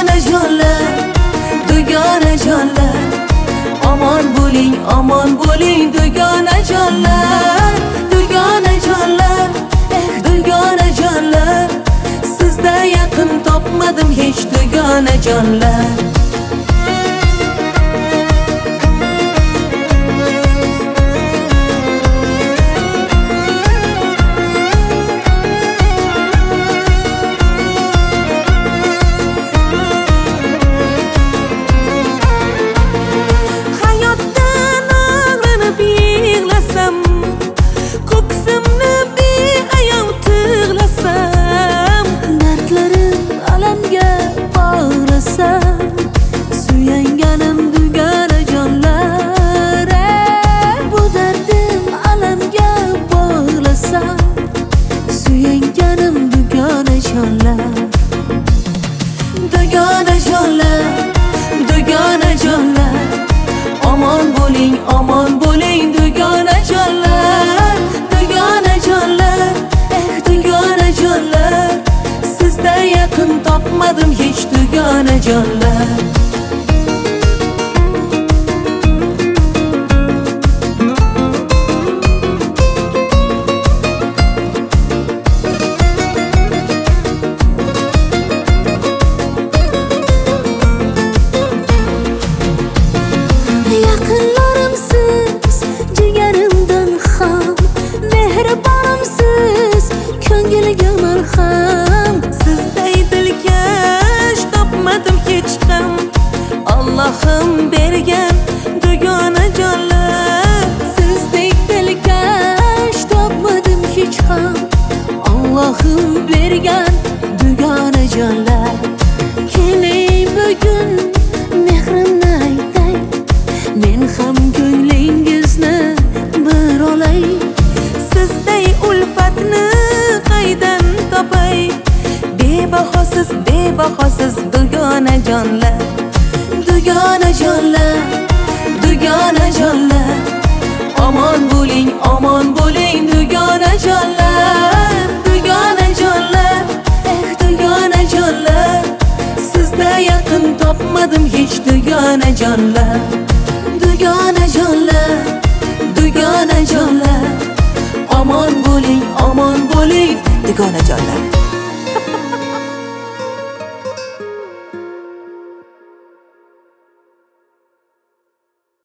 dugona jonlar, dugona jonlar. Aman bo'ling dugona jonlar, dugona jonlar, dugona jonlar. Sizda yaqin topmadim hech dugona jonlar. Dugona jonlar, dugona jonlar. Aman bo'ling dugona jonlar, dugona jonlar, dugona jonlar. Sizda yaqin topmadim hech dugona jonlar. Yaqinlarimsiz, jigarimdan ham, mehribonimsiz, ko'ngilga malham. Sizday dilkash topmadim hech ham. Allohim bergan dugona jonlar. Sizdek dilkash topmadim hech ham. Allohim bergan dugona jonlar. Keling bugun mehrimni aytay, men ham ko'nglingizni bir olay. Sizday ulfatni qaydan topay? Bebahosiz dugona jonlar, dugona jonlar, dugona jonlar. Aman bo'ling dugona jonlar, dugona jonlar, dugona jonlar. Sizda yaqin topmadim hech dugona jonlar. Dugona jonlar, dugona jonlar. Aman bo'ling dugona jonlar.